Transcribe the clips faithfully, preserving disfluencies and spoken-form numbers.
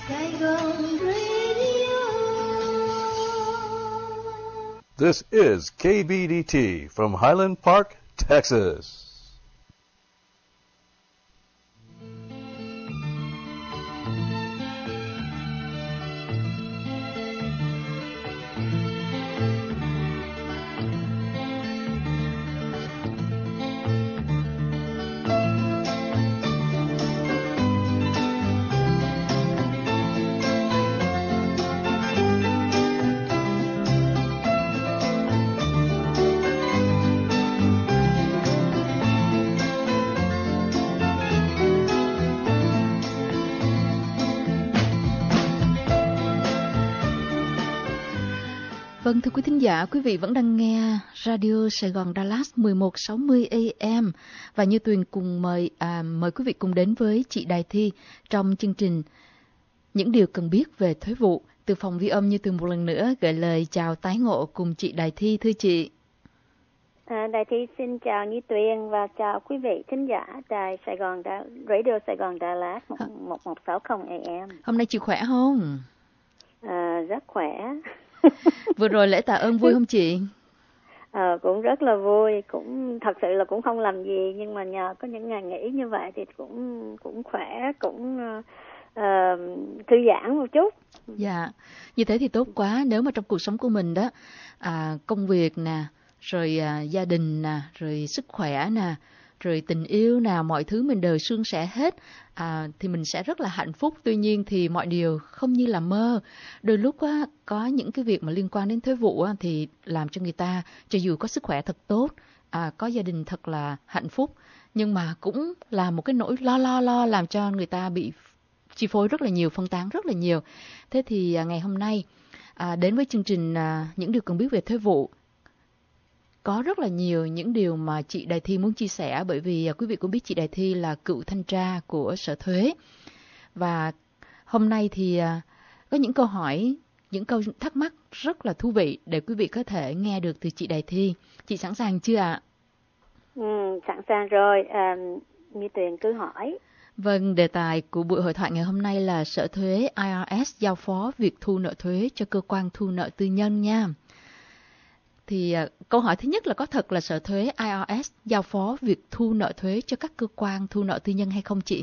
Saigon Radio. This is K B D T from Highland Park, Texas. Vâng, thưa quý thính giả, quý vị vẫn đang nghe Radio Sài Gòn Dallas mười một sáu mươi A M và Như Tuyền cùng mời à, mời quý vị cùng đến với chị Đài Thi trong chương trình Những điều cần biết về thuế vụ. Từ phòng ghi âm Như Tuyền một lần nữa gửi lời chào tái ngộ cùng chị Đài Thi. Thưa chị. À, Đài Thi xin chào Như Tuyền và chào quý vị thính giả đài Sài Gòn Đà, Radio Sài Gòn Dallas một một sáu không A M. Hôm nay chị khỏe không? À, rất khỏe. Vừa rồi lễ tạ ơn vui không chị? À, cũng rất là vui, cũng thật sự là cũng không làm gì nhưng mà nhờ có những ngày nghỉ như vậy thì cũng cũng khỏe, cũng uh, thư giãn một chút. Dạ, như thế thì tốt quá. Nếu mà trong cuộc sống của mình đó, à, công việc nè, rồi à, gia đình nè, rồi sức khỏe nè, rồi tình yêu nè, mọi thứ mình đều suôn sẻ hết, à, thì mình sẽ rất là hạnh phúc. Tuy nhiên thì mọi điều không như là mơ. Đôi lúc á, có những cái việc mà liên quan đến thuế vụ á, thì làm cho người ta, cho dù có sức khỏe thật tốt, à, có gia đình thật là hạnh phúc, nhưng mà cũng là một cái nỗi lo lo lo làm cho người ta bị chi phối rất là nhiều, phân tán rất là nhiều. Thế thì à, ngày hôm nay à, đến với chương trình à, Những điều cần biết về thuế vụ, có rất là nhiều những điều mà chị Đài Thi muốn chia sẻ, bởi vì à, quý vị cũng biết chị Đài Thi là cựu thanh tra của Sở Thuế. Và hôm nay thì à, có những câu hỏi, những câu thắc mắc rất là thú vị để quý vị có thể nghe được từ chị Đài Thi. Chị sẵn sàng chưa ạ? Ừ, sẵn sàng rồi, à, Như Tuyền cứ hỏi. Vâng, đề tài của buổi hội thoại ngày hôm nay là Sở Thuế I R S giao phó việc thu nợ thuế cho cơ quan thu nợ tư nhân nha. Thì uh, câu hỏi thứ nhất là có thật là Sở Thuế I R S giao phó việc thu nợ thuế cho các cơ quan thu nợ tư nhân hay không chị?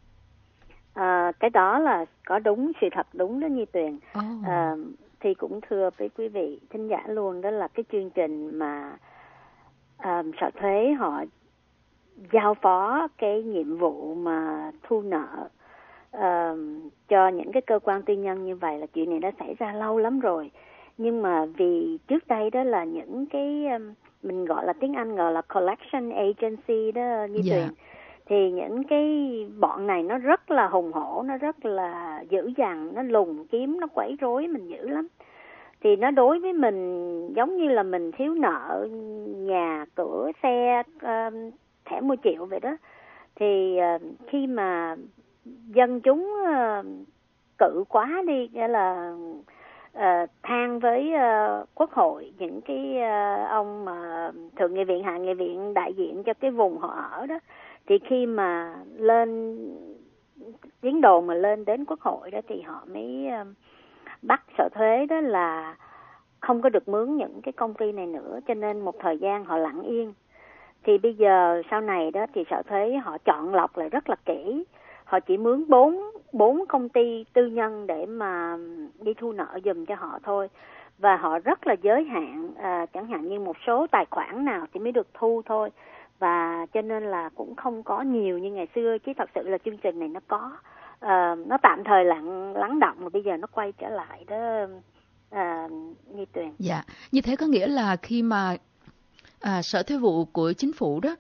À, cái đó là có đúng, sự thật đúng đó Như Tuyền. Oh. À, thì cũng thưa với quý vị thính giả luôn, đó là cái chương trình mà uh, Sở Thuế họ giao phó cái nhiệm vụ mà thu nợ uh, cho những cái cơ quan tư nhân như vậy, là chuyện này đã xảy ra lâu lắm rồi. Nhưng mà vì trước đây đó là những cái um, mình gọi là tiếng Anh gọi là collection agency đó Như Tuyền. Yeah. Thì những cái bọn này nó rất là hùng hổ, nó rất là dữ dằn, nó lùng kiếm, nó quấy rối mình dữ lắm. Thì nó đối với mình giống như là mình thiếu nợ nhà, cửa, xe, um, thẻ một triệu vậy đó. Thì uh, khi mà dân chúng uh, cự quá đi, nghĩa là uh, than với uh, quốc hội, những cái uh, ông mà thượng nghị viện, hạ nghị viện đại diện cho cái vùng họ ở đó, thì khi mà lên tiếng đồn mà lên đến quốc hội đó thì họ mới uh, bắt Sở Thuế đó là không có được mướn những cái công ty này nữa, cho nên một thời gian họ lặng yên. Thì bây giờ sau này đó thì Sở Thuế họ chọn lọc lại rất là kỹ. Họ chỉ mướn bốn bốn công ty tư nhân để mà đi thu nợ giùm cho họ thôi. Và họ rất là giới hạn, à, chẳng hạn như một số tài khoản nào thì mới được thu thôi. Và cho nên là cũng không có nhiều như ngày xưa, chứ thật sự là chương trình này nó có. À, nó tạm thời lặng lắng động rồi bây giờ nó quay trở lại đó, à, Như Tuyền. Dạ, như thế có nghĩa là khi mà à, Sở Thuế vụ của chính phủ đó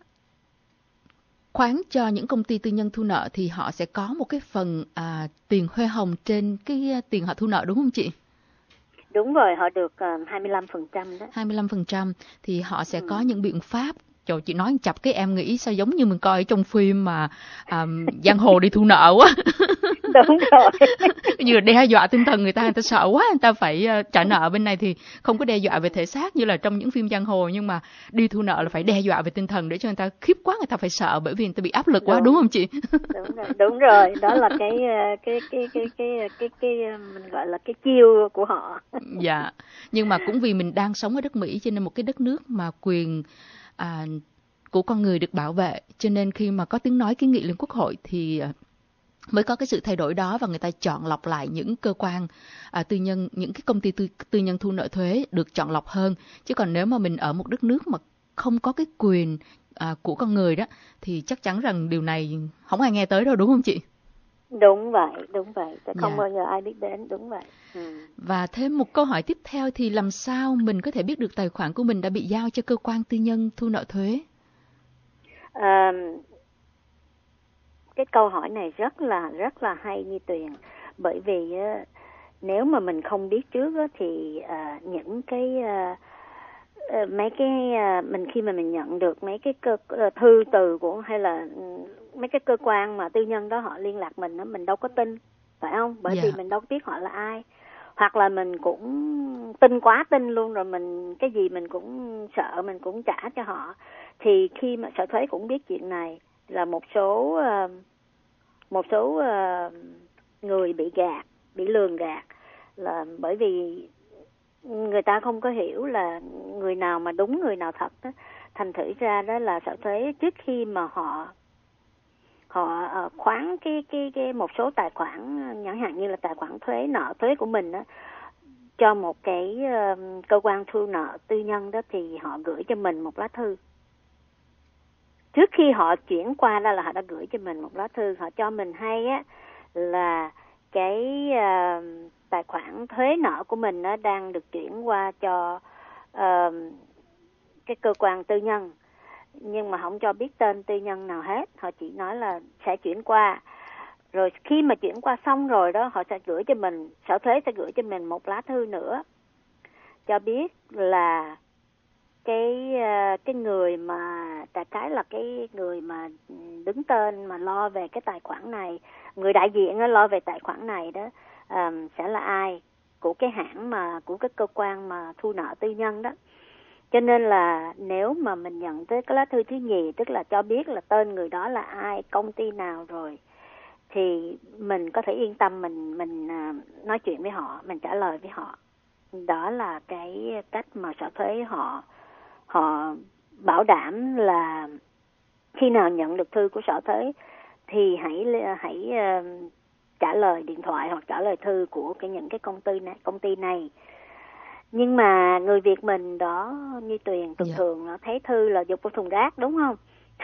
khoán cho những công ty tư nhân thu nợ thì họ sẽ có một cái phần à, tiền hoa hồng trên cái tiền họ thu nợ, đúng không chị? Đúng rồi, họ được uh, hai mươi lăm phần trăm đó. hai mươi lăm phần trăm thì họ sẽ ừ. có những biện pháp. Trời, chị nói chập cái em nghĩ sao giống như mình coi trong phim mà um, giang hồ đi thu nợ quá. Đúng rồi. Như là đe dọa tinh thần người ta, người ta sợ quá, người ta phải uh, trả nợ. Bên này thì không có đe dọa về thể xác như là trong những phim giang hồ, nhưng mà đi thu nợ là phải đe dọa về tinh thần để cho người ta khiếp quá, người ta phải sợ bởi vì người ta bị áp lực quá, đúng, đúng không chị? Đúng rồi, đúng rồi, đó là cái cái cái cái cái cái cái mình gọi là cái chiêu của họ. Dạ, nhưng mà cũng vì mình đang sống ở đất Mỹ, cho nên một cái đất nước mà quyền à, của con người được bảo vệ, cho nên khi mà có tiếng nói kiến nghị lên Quốc hội thì mới có cái sự thay đổi đó, và người ta chọn lọc lại những cơ quan à, tư nhân, những cái công ty tư, tư nhân thu nợ thuế được chọn lọc hơn. Chứ còn nếu mà mình ở một đất nước mà không có cái quyền à, của con người đó thì chắc chắn rằng điều này không ai nghe tới đâu, đúng không chị? Đúng vậy, đúng vậy, sẽ không Dạ. bao giờ ai biết đến, đúng vậy. Ừ. Và thêm một câu hỏi tiếp theo thì làm sao mình có thể biết được tài khoản của mình đã bị giao cho cơ quan tư nhân thu nợ thuế? À, cái câu hỏi này rất là rất là hay Như Tuyền, bởi vì uh, nếu mà mình không biết trước uh, thì uh, những cái uh, uh, mấy cái uh, mình khi mà mình nhận được mấy cái cơ, uh, thư từ của hay là um, mấy cái cơ quan mà tư nhân đó họ liên lạc mình đó, mình đâu có tin, phải không? Bởi Dạ. vì mình đâu biết họ là ai, hoặc là mình cũng tin quá tin luôn rồi, mình cái gì mình cũng sợ, mình cũng trả cho họ. Thì khi mà Sở Thuế cũng biết chuyện này, là một số uh, một số uh, người bị gạt, bị lường gạt, là bởi vì người ta không có hiểu là người nào mà đúng người nào thật đó. Thành thử ra đó là Sở Thuế trước khi mà họ họ uh, khoán cái cái cái một số tài khoản, chẳng hạn như là tài khoản thuế nợ thuế của mình đó, cho một cái uh, cơ quan thu nợ tư nhân đó, thì họ gửi cho mình một lá thư. Trước khi họ chuyển qua đó là họ đã gửi cho mình một lá thư, họ cho mình hay á là cái uh, tài khoản thuế nợ của mình nó đang được chuyển qua cho uh, cái cơ quan tư nhân, nhưng mà không cho biết tên tư nhân nào hết. Họ chỉ nói là sẽ chuyển qua, rồi khi mà chuyển qua xong rồi đó, họ sẽ gửi cho mình, Sở Thuế sẽ gửi cho mình một lá thư nữa cho biết là cái cái người mà đại khái là cái người mà đứng tên mà lo về cái tài khoản này, người đại diện lo về tài khoản này đó, um, sẽ là ai, của cái hãng mà của cái cơ quan mà thu nợ tư nhân đó. Cho nên là nếu mà mình nhận tới cái lá thư thứ nhì, tức là cho biết là tên người đó là ai, công ty nào rồi, thì mình có thể yên tâm, mình mình uh, nói chuyện với họ, mình trả lời với họ. Đó là cái cách mà Sở Thuế họ họ bảo đảm là khi nào nhận được thư của Sở Thuế thì hãy hãy uh, trả lời điện thoại hoặc trả lời thư của cái những cái công ty này, công ty này. Nhưng mà người Việt mình đó Như Tuyền thường dạ. thường nó thấy thư là dục vào thùng rác, đúng không?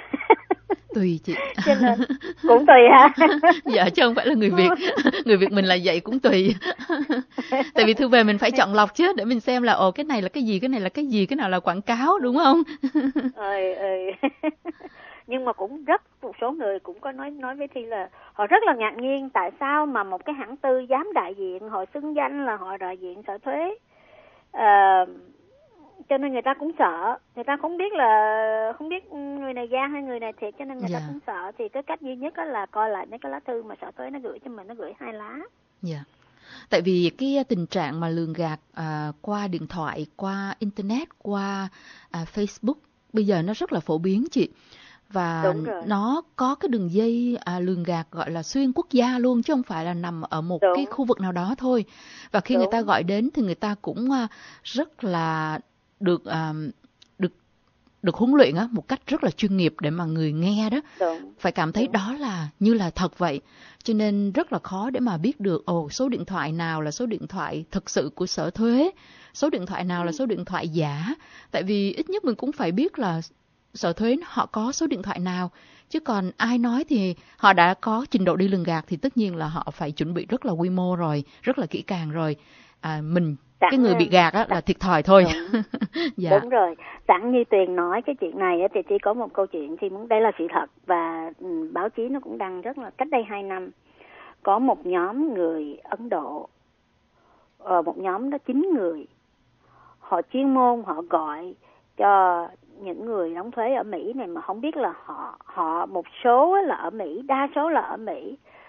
Tùy chị. Cho nên cũng tùy hả? Dạ, chứ không phải là người Việt. Người Việt mình là vậy, cũng tùy. Tại vì thư về mình phải chọn lọc chứ, để mình xem là ồ cái này là cái gì, cái này là cái gì, cái nào là quảng cáo, đúng không? Ừ, ừ. Nhưng mà cũng rất một số người cũng có nói nói với Thi là họ rất là ngạc nhiên tại sao mà một cái hãng tư dám đại diện, họ xưng danh là họ đại diện Sở Thuế. À, cho nên người ta cũng sợ, người ta không biết là không biết người này gian hay người này thiệt, cho nên người dạ. ta cũng sợ. Thì cái cách duy nhất đó là coi lại mấy cái lá thư mà Sở Thuế nó gửi cho mình, nó gửi hai lá. Dạ. Tại vì cái tình trạng mà lường gạt à, qua điện thoại, qua internet, qua à, Facebook bây giờ nó rất là phổ biến chị. Và nó có cái đường dây à, lường gạt gọi là xuyên quốc gia luôn, chứ không phải là nằm ở một Đúng. cái khu vực nào đó thôi. Và khi Đúng. người ta gọi đến thì người ta cũng à, rất là được à, được được huấn luyện á, một cách rất là chuyên nghiệp để mà người nghe đó Đúng. phải cảm thấy Đúng. đó là như là thật vậy. Cho nên rất là khó để mà biết được ồ số điện thoại nào là số điện thoại thực sự của Sở Thuế, số điện thoại nào là số điện thoại giả. Tại vì ít nhất mình cũng phải biết là Sở Thuế họ có số điện thoại nào, chứ còn ai nói thì họ đã có trình độ đi lường gạt thì tất nhiên là họ phải chuẩn bị rất là quy mô rồi, rất là kỹ càng rồi. À, mình Sẵn cái người bị gạt á, là thiệt thòi thôi. Đúng. Dạ. Đúng rồi. Sẵn Như Tuyền nói cái chuyện này thì chỉ có một câu chuyện thì muốn đây là sự thật, và ừ, báo chí nó cũng đăng rất là cách đây hai năm có một nhóm người Ấn Độ, ờ, một nhóm đó chín người, họ chuyên môn họ gọi cho những người đóng thuế ở Mỹ này mà không biết là họ họ một số là ở Mỹ, đa số là ở Mỹ,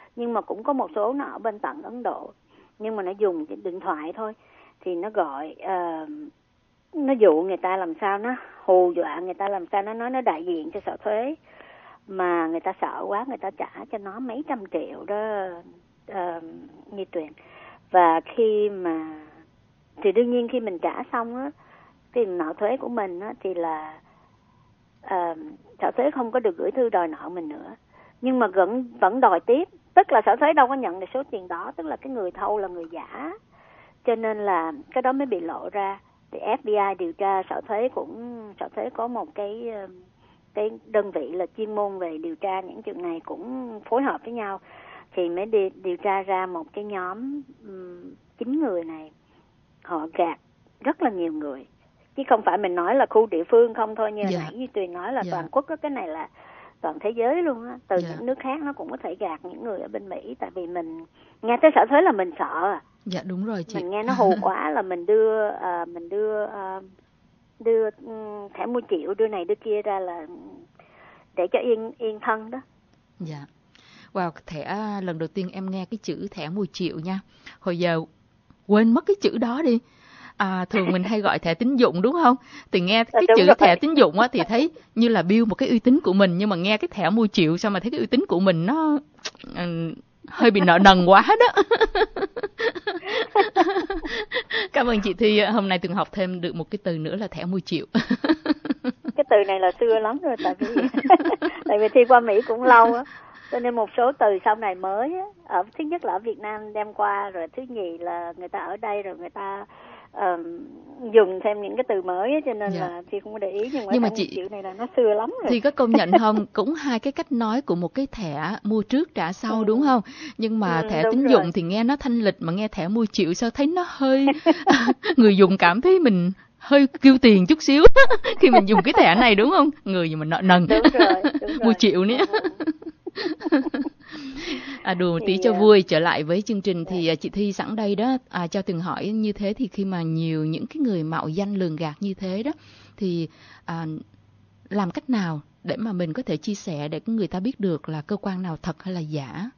nhưng mà cũng có một số nó ở bên tận Ấn Độ, nhưng mà nó dùng cái điện thoại thôi, thì nó gọi uh, nó dụ người ta làm sao, nó hù dọa người ta làm sao, nó nói nó đại diện cho Sở Thuế, mà người ta sợ quá, người ta trả cho nó mấy trăm triệu đó, uh, Như Tuyền. Và khi mà thì đương nhiên khi mình trả xong á, cái nợ thuế của mình á, thì là uh, Sở Thuế không có được gửi thư đòi nợ mình nữa, nhưng mà vẫn vẫn đòi tiếp, tức là Sở Thuế đâu có nhận được số tiền đó, tức là cái người thâu là người giả, cho nên là cái đó mới bị lộ ra. Thì ép bê i điều tra, Sở Thuế cũng Sở Thuế có một cái cái đơn vị là chuyên môn về điều tra những chuyện này, cũng phối hợp với nhau thì mới đi điều tra ra một cái nhóm chín người này họ gạt rất là nhiều người, chứ không phải mình nói là khu địa phương không thôi, như yeah. nãy như Tuyền nói là yeah. toàn quốc đó, cái này là toàn thế giới luôn á, từ yeah. những nước khác nó cũng có thể gạt những người ở bên Mỹ, tại vì mình nghe tới Sở Thuế là mình sợ. Dạ đúng rồi chị. Mình nghe nó hù quá là mình đưa uh, mình đưa uh, đưa um, thẻ mua triệu, đưa này đưa kia ra là để cho yên yên thân đó. Dạ. Wow, thẻ lần đầu tiên em nghe cái chữ thẻ mười triệu nha. Hồi giờ quên mất cái chữ đó đi. À, thường mình hay gọi thẻ tín dụng đúng không? Thì nghe cái chữ rồi. Thẻ tín dụng á thì thấy như là bill một cái uy tín của mình, nhưng mà nghe cái thẻ mười triệu sao mà thấy cái uy tín của mình nó uh, hơi bị nợ nần quá đó. Cảm ơn chị Thi, hôm nay Tường học thêm được một cái từ nữa là thẻ mười triệu. Cái từ này là xưa lắm rồi, tại vì tại vì Thi qua Mỹ cũng lâu á, cho nên một số từ sau này mới á, ở thứ nhất là ở Việt Nam đem qua, rồi thứ nhì là người ta ở đây rồi người ta uh, dùng thêm những cái từ mới á, cho nên yeah. là Thi không có để ý, nhưng mà, nhưng mà chị chữ này là nó xưa lắm rồi. Thì có công nhận không, cũng hai cái cách nói của một cái thẻ mua trước trả sau ừ. đúng không? Nhưng mà ừ, thẻ tín rồi. dụng thì nghe nó thanh lịch, mà nghe thẻ mười triệu sao thấy nó hơi người dùng cảm thấy mình hơi kêu tiền chút xíu khi mình dùng cái thẻ này đúng không? Người gì mà nợ nần. Đúng rồi, đúng rồi. mười triệu nữa. À, đùa tí cho vui. Trở lại với chương trình thì chị Thi sẵn đây đó, à, cho Tường hỏi như thế thì khi mà nhiều những cái người mạo danh lường gạt như thế đó thì à, làm cách nào để mà mình có thể chia sẻ để người ta biết được là cơ quan nào thật hay là giả?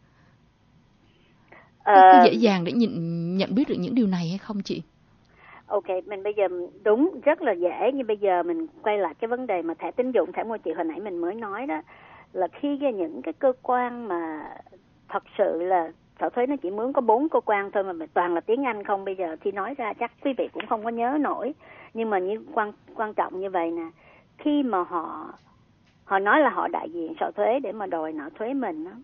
Có, có dễ dàng để nhận, nhận biết được những điều này hay không chị? Ok, mình bây giờ đúng rất là dễ, nhưng bây giờ mình quay lại cái vấn đề mà thẻ tín dụng, thẻ mua triệu hồi nãy mình mới nói đó, là khi những cái cơ quan mà thật sự là Sở Thuế nó chỉ mướn có bốn cơ quan thôi, mà toàn là tiếng Anh không, bây giờ thì nói ra chắc quý vị cũng không có nhớ nổi, nhưng mà như quan quan trọng như vậy nè, khi mà họ họ nói là họ đại diện Sở Thuế để mà đòi nợ thuế mình đó,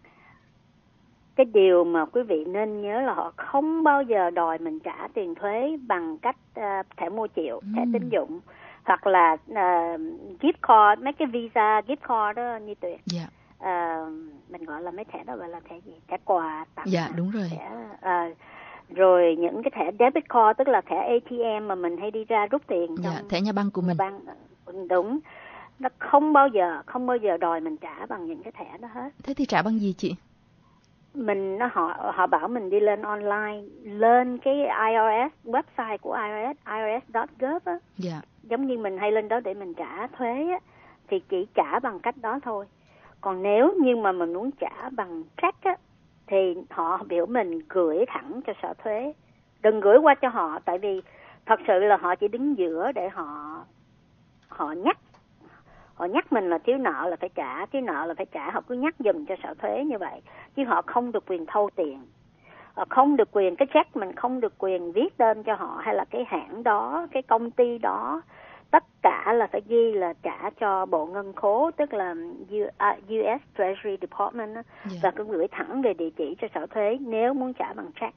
cái điều mà quý vị nên nhớ là họ không bao giờ đòi mình trả tiền thuế bằng cách uh, thẻ mua triệu, thẻ mm. tín dụng, hoặc là uh, gift card, mấy cái visa gift card đó như Tuyền. Yeah. Uh, mình gọi là mấy thẻ đó gọi là thẻ gì? Thẻ quà tặng. Dạ yeah, đúng rồi. Thẻ, uh, rồi những cái thẻ debit card, tức là thẻ a tê em mà mình hay đi ra rút tiền. Dạ, yeah, thẻ nhà băng của mình. Băng, đúng. Nó không bao giờ, không bao giờ đòi mình trả bằng những cái thẻ đó hết. Thế thì trả bằng gì chị? Mình nó họ họ bảo mình đi lên online, lên cái i rờ ét website của i rờ ét, i rờ ét chấm gov á. Dạ. Giống như mình hay lên đó để mình trả thuế á, thì chỉ trả bằng cách đó thôi. Còn nếu như mà mình muốn trả bằng check á, thì họ biểu mình gửi thẳng cho Sở Thuế, đừng gửi qua cho họ, tại vì thật sự là họ chỉ đứng giữa để họ họ nhắc họ nhắc mình là thiếu nợ là phải trả, thiếu nợ là phải trả, họ cứ nhắc giùm cho Sở Thuế như vậy, chứ họ không được quyền thâu tiền, họ không được quyền, cái check mình không được quyền viết tên cho họ hay là cái hãng đó, cái công ty đó, tất cả là phải ghi là trả cho Bộ Ngân khố, tức là u ét Treasury Department đó, yeah. và cứ gửi thẳng về địa chỉ cho Sở Thuế nếu muốn trả bằng check.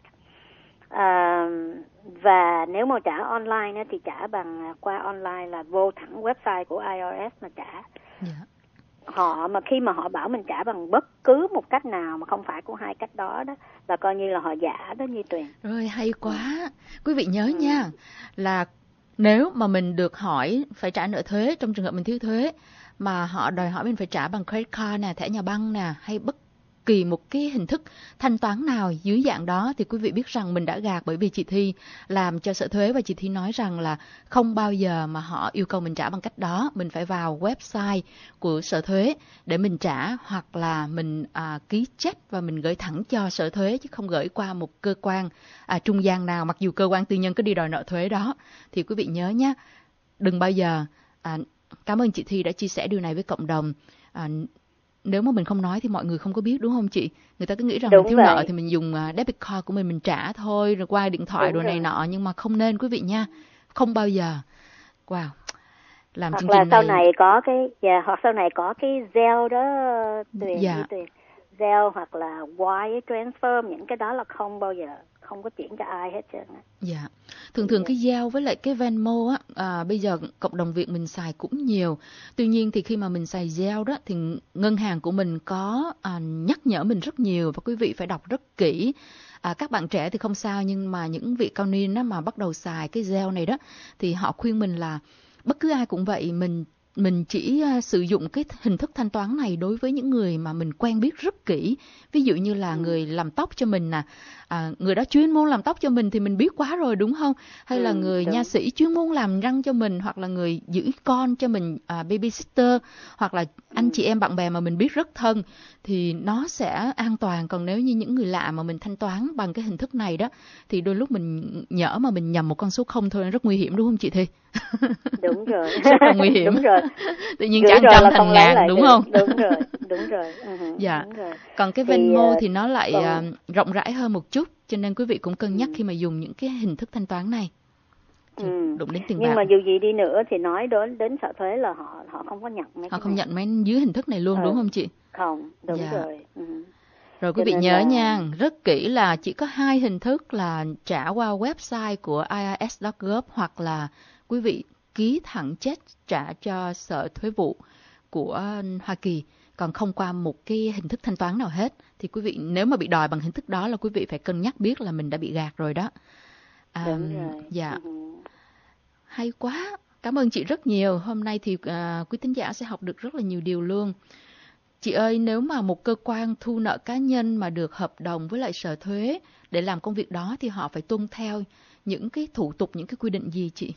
À, và nếu mà trả online á, thì trả bằng qua online là vô thẳng website của i rờ ét mà trả. Yeah. Họ mà khi mà họ bảo mình trả bằng bất cứ một cách nào mà không phải của hai cách đó đó là coi như là họ giả đó như Tuyền. Rồi hay quá. Quý vị nhớ ừ. nha, là nếu mà mình được hỏi phải trả nợ thuế trong trường hợp mình thiếu thuế mà họ đòi hỏi mình phải trả bằng credit card nè, thẻ nhà băng nè, hay bất kỳ một cái hình thức thanh toán nào dưới dạng đó thì quý vị biết rằng mình đã gạt, bởi vì chị Thi làm cho Sở Thuế và chị Thi nói rằng là không bao giờ mà họ yêu cầu mình trả bằng cách đó. Mình phải vào website của Sở Thuế để mình trả, hoặc là mình à, ký check và mình gửi thẳng cho Sở Thuế, chứ không gửi qua một cơ quan à, trung gian nào, mặc dù cơ quan tư nhân có đi đòi nợ thuế đó. Thì quý vị nhớ nhé, đừng bao giờ à, cảm ơn chị Thi đã chia sẻ điều này với cộng đồng. À, nếu mà mình không nói thì mọi người không có biết, đúng không chị? Người ta cứ nghĩ rằng Đúng mình thiếu vậy. nợ thì mình dùng uh, debit card của mình mình trả thôi, rồi qua điện thoại Đúng đồ này rồi. nọ, nhưng mà không nên quý vị nha, không bao giờ. Wow, làm Hoặc chương là trình sau này. này có cái, dạ, hoặc sau này có cái Zelle đó, Tuyền, Dạ. như Tuyền, Zelle hoặc là wire transfer, những cái đó là không bao giờ, không có chuyển cho ai hết trơn á. Dạ, thường thường cái Zelle với lại cái Venmo á, à, bây giờ cộng đồng Việt mình xài cũng nhiều. Tuy nhiên thì khi mà mình xài Zelle đó thì ngân hàng của mình có à, nhắc nhở mình rất nhiều, và quý vị phải đọc rất kỹ. À, các bạn trẻ thì không sao, nhưng mà những vị cao niên á, mà bắt đầu xài cái Zelle này đó thì họ khuyên mình là bất cứ ai cũng vậy, mình mình chỉ uh, sử dụng cái hình thức thanh toán này đối với những người mà mình quen biết rất kỹ. Ví dụ như là ừ. người làm tóc cho mình nè, à, người đó chuyên môn làm tóc cho mình thì mình biết quá rồi, đúng không? Hay ừ, là người đúng. nha sĩ chuyên môn làm răng cho mình, hoặc là người giữ con cho mình, à, babysitter, hoặc là anh ừ. chị em bạn bè mà mình biết rất thân, thì nó sẽ an toàn. Còn nếu như những người lạ mà mình thanh toán bằng cái hình thức này đó, thì đôi lúc mình nhỡ mà mình nhầm một con số không thôi, rất nguy hiểm, đúng không chị Thi? Đúng rồi. Rất là nguy hiểm. Đúng rồi. Tự nhiên trả trăm thành ngàn, đúng được. không? Đúng rồi, đúng rồi. Uh-huh, dạ. đúng rồi. Còn cái Venmo thì, thì nó lại còn... uh, rộng rãi hơn một chút, cho nên quý vị cũng cân nhắc ừ. khi mà dùng những cái hình thức thanh toán này. Ừ. Đụng đến tiền Nhưng bạc. mà dù gì đi nữa thì nói đến đến Sở Thuế là họ họ không có nhận mấy họ cái không này. nhận mấy dưới hình thức này luôn, ừ. đúng không chị? Không, đúng dạ. rồi. Ừ. Rồi quý vị nhớ là... nha, rất kỹ là chỉ có hai hình thức là trả qua website của i r s chấm gov, hoặc là quý vị ký thẳng check trả cho Sở Thuế vụ của Hoa Kỳ, còn không qua một cái hình thức thanh toán nào hết. Thì quý vị nếu mà bị đòi bằng hình thức đó là quý vị phải cân nhắc biết là mình đã bị gạt rồi đó. À, đúng rồi. Dạ. Ừ. Hay quá. Cảm ơn chị rất nhiều. Hôm nay thì à, quý thính giả sẽ học được rất là nhiều điều luôn. Chị ơi, nếu mà một cơ quan thu nợ cá nhân mà được hợp đồng với lại Sở Thuế để làm công việc đó thì họ phải tuân theo những cái thủ tục, những cái quy định gì chị?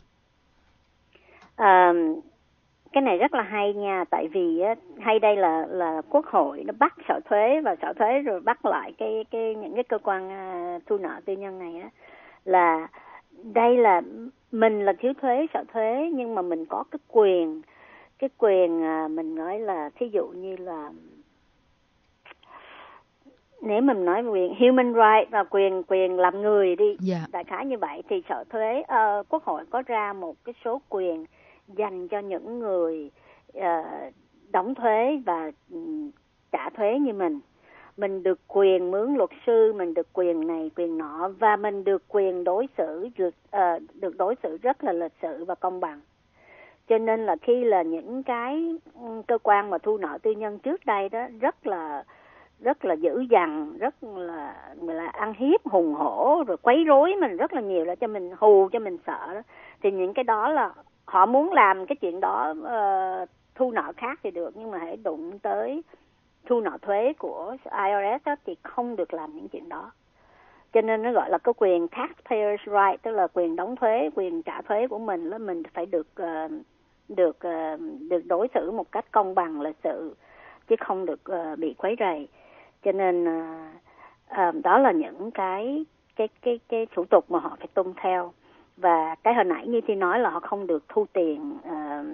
À, cái này rất là hay nha, tại vì á, hay đây là là Quốc hội nó bắt Sở Thuế, và Sở Thuế rồi bắt lại cái cái những cái cơ quan uh, thu nợ tư nhân này á, là đây là mình là thiếu thuế, Sở Thuế, nhưng mà mình có cái quyền cái quyền uh, mình nói là thí dụ như là nếu mình nói quyền human right và quyền quyền làm người đi, yeah. đại khái như vậy, thì Sở Thuế uh, Quốc hội có ra một cái số quyền dành cho những người uh, đóng thuế và um, trả thuế như mình. Mình được quyền mướn luật sư, mình được quyền này quyền nọ, và mình được quyền đối xử được uh, được đối xử rất là lịch sự và công bằng. Cho nên là khi là những cái cơ quan mà thu nợ tư nhân trước đây đó rất là rất là dữ dằn, rất là là ăn hiếp, hùng hổ, rồi quấy rối mình rất là nhiều, để cho mình hù, cho mình sợ đó. Thì những cái đó là họ muốn làm cái chuyện đó, uh, thu nợ khác thì được, nhưng mà hãy đụng tới thu nợ thuế của i r s đó, thì không được làm những chuyện đó. Cho nên nó gọi là cái quyền taxpayers right, tức là quyền đóng thuế, quyền trả thuế của mình là mình phải được uh, được uh, được đối xử một cách công bằng, lịch sự, chứ không được uh, bị quấy rầy. Cho nên uh, uh, đó là những cái cái cái cái thủ tục mà họ phải tuân theo. Và cái hồi nãy như Thi nói là họ không được thu tiền uh,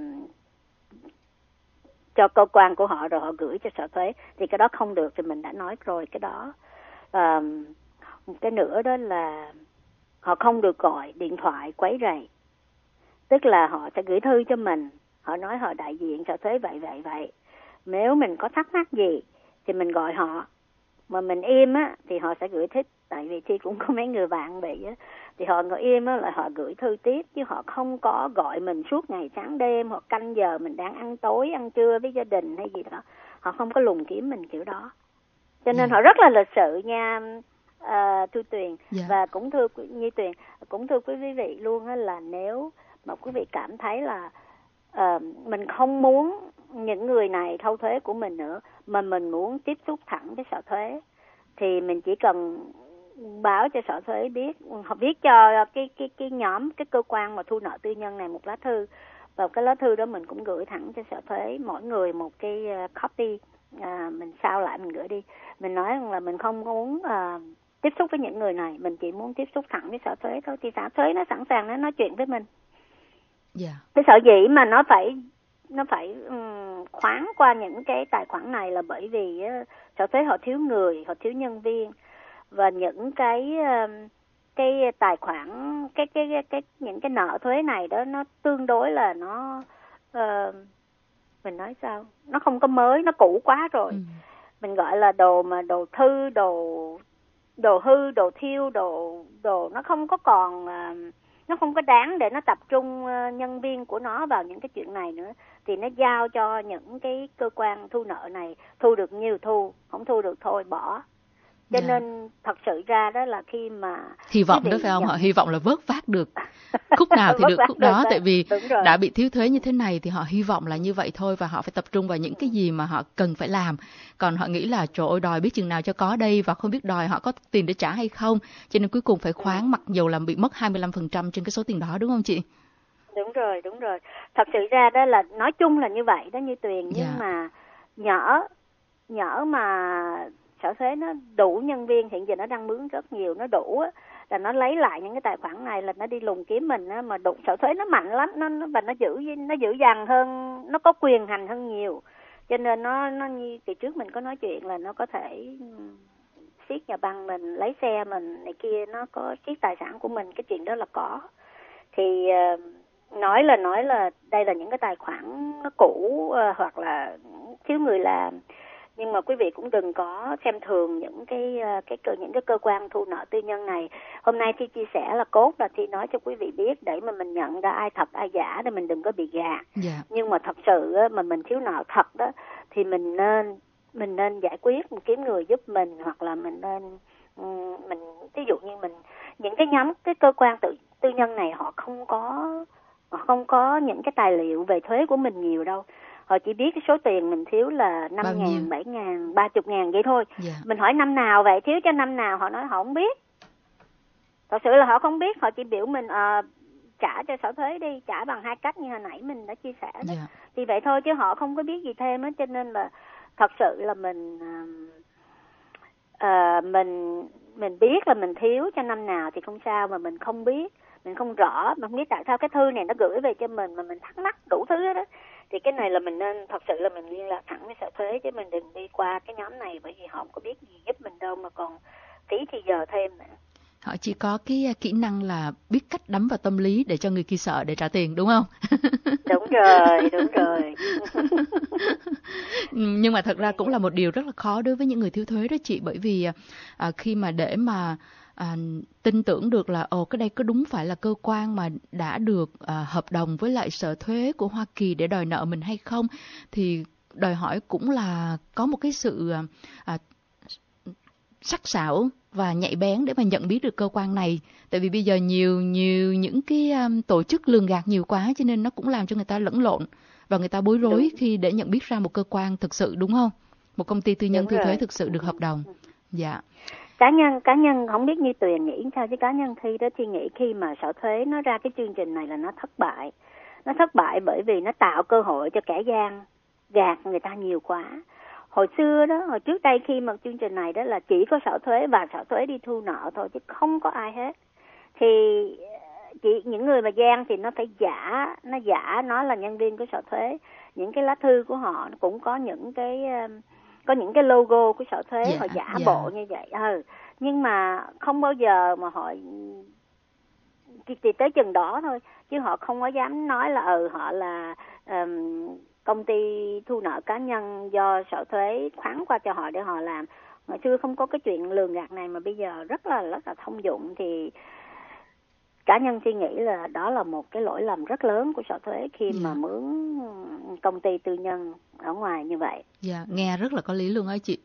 cho cơ quan của họ rồi họ gửi cho Sở Thuế, thì cái đó không được, thì mình đã nói rồi cái đó. Uh, một cái nữa đó là họ không được gọi điện thoại quấy rầy, tức là họ sẽ gửi thư cho mình, họ nói họ đại diện Sở Thuế vậy vậy vậy, nếu mình có thắc mắc gì thì mình gọi họ, mà mình im á thì họ sẽ gửi thích. Tại vì Thi cũng có mấy người bạn bị á, thì họ ngồi im á là họ gửi thư tiếp, chứ họ không có gọi mình suốt ngày sáng đêm, hoặc canh giờ mình đang ăn tối ăn trưa với gia đình hay gì đó, họ không có lùng kiếm mình kiểu đó. Cho nên yeah. họ rất là lịch sự nha, uh, Thu Tuyền. yeah. Và cũng thưa như Tuyền, cũng thưa quý vị luôn á, là nếu mà quý vị cảm thấy là uh, mình không muốn những người này thâu thuế của mình nữa, mà mình muốn tiếp xúc thẳng với sở thuế thì mình chỉ cần báo cho sở thuế biết, họ viết cho cái cái cái nhóm cái cơ quan mà thu nợ tư nhân này một lá thư, và cái lá thư đó mình cũng gửi thẳng cho sở thuế, mỗi người một cái copy, à, mình sao lại mình gửi đi. Mình nói rằng là mình không muốn à, tiếp xúc với những người này, mình chỉ muốn tiếp xúc thẳng với sở thuế thôi, thì sở thuế nó sẵn sàng nó nói chuyện với mình. Yeah. Cái sở dĩ mà nó phải nó phải um, khoán qua những cái tài khoản này là bởi vì uh, sở thuế họ thiếu người, họ thiếu nhân viên, và những cái uh, cái tài khoản cái, cái cái cái những cái nợ thuế này đó nó tương đối là nó uh, mình nói sao, nó không có mới, nó cũ quá rồi. Ừ. Mình gọi là đồ mà đồ thư, đồ đồ hư, đồ thiêu, đồ đồ nó không có còn uh, nó không có đáng để nó tập trung nhân viên của nó vào những cái chuyện này nữa, thì nó giao cho những cái cơ quan thu nợ này, thu được nhiều thu, không thu được thôi bỏ. Cho yeah. nên thật sự ra đó là khi mà hy vọng đó phải không, nhận... họ hy vọng là vớt vát được khúc nào thì được khúc đó, đó. Tại vì đã bị thiếu thuế như thế này thì họ hy vọng là như vậy thôi, và họ phải tập trung vào những cái gì mà họ cần phải làm. Còn họ nghĩ là trời ơi đòi biết chừng nào cho có đây, và không biết đòi họ có tiền để trả hay không, cho nên cuối cùng phải khoán, ừ. mặc dù là bị mất hai mươi lăm phần trăm trên cái số tiền đó, đúng không chị? Đúng rồi, đúng rồi. Thật sự ra đó là nói chung là như vậy đó như Tuyền, nhưng yeah. mà nhỡ nhỡ mà sở thuế nó đủ nhân viên, hiện giờ nó đang mướn rất nhiều, nó đủ á, là nó lấy lại những cái tài khoản này là nó đi lùng kiếm mình á, mà đủ sở thuế nó mạnh lắm, nó, nó và nó giữ nó giữ dằn hơn, nó có quyền hành hơn nhiều, cho nên nó nó như kỳ trước mình có nói chuyện là nó có thể siết nhà băng mình, lấy xe mình này kia, nó có siết tài sản của mình, cái chuyện đó là có. Thì uh, nói là nói là đây là những cái tài khoản nó cũ uh, hoặc là thiếu người làm, nhưng mà quý vị cũng đừng có xem thường những cái cái cơ những cái cơ quan thu nợ tư nhân này. Hôm nay Thi chia sẻ là cốt là Thi nói cho quý vị biết để mà mình nhận ra ai thật ai giả, để mình đừng có bị gạt. Yeah. Nhưng mà thật sự mà mình thiếu nợ thật đó thì mình nên mình nên giải quyết, mình kiếm người giúp mình, hoặc là mình nên mình ví dụ như mình những cái nhóm cái cơ quan tự tư nhân này họ không có họ không có những cái tài liệu về thuế của mình nhiều đâu. Họ chỉ biết cái số tiền mình thiếu là năm ngàn, bảy ngàn, ba chục ngàn vậy thôi. Yeah. Mình hỏi năm nào vậy, thiếu cho năm nào, họ nói họ không biết. Thật sự là họ không biết, họ chỉ biểu mình à, trả cho sở thuế đi, trả bằng hai cách như hồi nãy mình đã chia sẻ đó. Yeah. Thì vậy thôi chứ họ không có biết gì thêm á, cho nên là thật sự là mình à, mình mình biết là mình thiếu cho năm nào thì không sao, mà mình không biết, mình không rõ, mà không biết tại sao cái thư này nó gửi về cho mình mà mình thắc mắc đủ thứ đó, thì cái này là mình nên thật sự là mình liên lạc thẳng với sở thuế, chứ mình đừng đi qua cái nhóm này, bởi vì họ không có biết gì giúp mình đâu, mà còn phí thì giờ thêm nữa. Họ chỉ có cái kỹ năng là biết cách đắm vào tâm lý để cho người kia sợ để trả tiền, đúng không? Đúng rồi, đúng rồi. Nhưng mà thật ra cũng là một điều rất là khó đối với những người thiếu thuế đó chị, bởi vì à, khi mà để mà À, tin tưởng được là ồ cái đây có đúng phải là cơ quan mà đã được à, hợp đồng với lại sở thuế của Hoa Kỳ để đòi nợ mình hay không, thì đòi hỏi cũng là có một cái sự à, sắc sảo và nhạy bén để mà nhận biết được cơ quan này. Tại vì bây giờ nhiều nhiều những cái um, tổ chức lường gạt nhiều quá, cho nên nó cũng làm cho người ta lẫn lộn và người ta bối rối đúng. Khi để nhận biết ra một cơ quan thực sự, đúng không? Một công ty tư nhân thu thuế thực sự được hợp đồng. Dạ. Cá nhân cá nhân không biết như Tuyền nghĩ sao, chứ cá nhân Thi đó Thi nghĩ khi mà sở thuế nó ra cái chương trình này là nó thất bại. Nó thất bại bởi vì nó tạo cơ hội cho kẻ gian gạt người ta nhiều quá. Hồi xưa đó, hồi trước đây khi mà chương trình này đó là chỉ có sở thuế và sở thuế đi thu nợ thôi, chứ không có ai hết. Thì chỉ những người mà gian thì nó phải giả, nó giả nó là nhân viên của sở thuế. Những cái lá thư của họ cũng có những cái có những cái logo của sở thuế, yeah, họ giả yeah. bộ như vậy. Ừ. Nhưng mà không bao giờ mà họ chỉ, chỉ tới chừng đó thôi, chứ họ không có dám nói là ừ họ là um, công ty thu nợ cá nhân do sở thuế khoán qua cho họ để họ làm. Ngày xưa không có cái chuyện lường gạt này, mà bây giờ rất là rất là thông dụng. Thì cá nhân suy nghĩ là đó là một cái lỗi lầm rất lớn của sở thuế khi yeah. mà mướn công ty tư nhân ở ngoài như vậy. Dạ, yeah, nghe rất là có lý luôn á chị.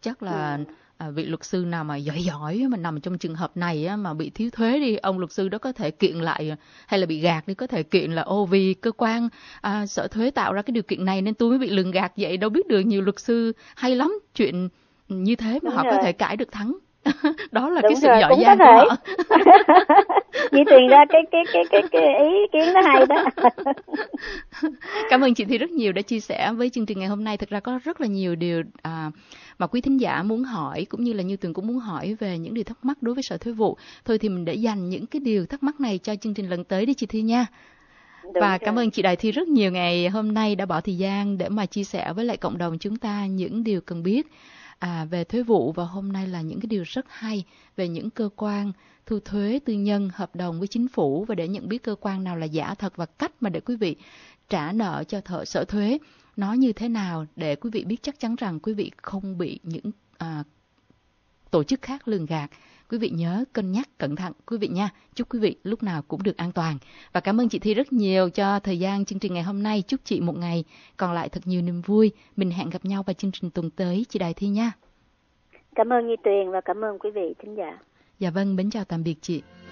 chắc là Ừ. à, vị luật sư nào mà giỏi giỏi mà nằm trong trường hợp này á, mà bị thiếu thuế đi, ông luật sư đó có thể kiện lại, hay là bị gạt đi, có thể kiện là ô vì cơ quan à, sở thuế tạo ra cái điều kiện này nên tôi mới bị lường gạt vậy. Đâu biết được, nhiều luật sư hay lắm, chuyện như thế mà Đúng họ rồi. có thể cãi được thắng. Đó là Đúng cái sự rồi, giỏi cũng có giang của thể. họ. Chị Tuyền ra cái cái cái cái cái ý kiến đó hay đó. Cảm ơn chị Thi rất nhiều đã chia sẻ với chương trình ngày hôm nay. Thực ra có rất là nhiều điều à, mà quý thính giả muốn hỏi, cũng như là Như Tuyền cũng muốn hỏi về những điều thắc mắc đối với Sở Thuế vụ. Thôi thì mình để dành những cái điều thắc mắc này cho chương trình lần tới đi chị Thi nha. Đúng Và rồi. cảm ơn chị Đại Thi rất nhiều ngày hôm nay đã bỏ thời gian để mà chia sẻ với lại cộng đồng chúng ta những điều cần biết à, về thuế vụ. Và hôm nay là những cái điều rất hay về những cơ quan thu thuế tư nhân hợp đồng với chính phủ, và để nhận biết cơ quan nào là giả thật và cách mà để quý vị trả nợ cho thợ sở thuế nó như thế nào, để quý vị biết chắc chắn rằng quý vị không bị những à, tổ chức khác lường gạt. Quý vị nhớ cân nhắc cẩn thận quý vị nha. Chúc quý vị lúc nào cũng được an toàn. Và cảm ơn chị Thi rất nhiều cho thời gian chương trình ngày hôm nay. Chúc chị một ngày còn lại thật nhiều niềm vui. Mình hẹn gặp nhau vào chương trình tuần tới chị Đại Thi nha. Cảm ơn Như Tuyền và cảm ơn quý vị thính giả. Dạ vâng, mến chào tạm biệt chị.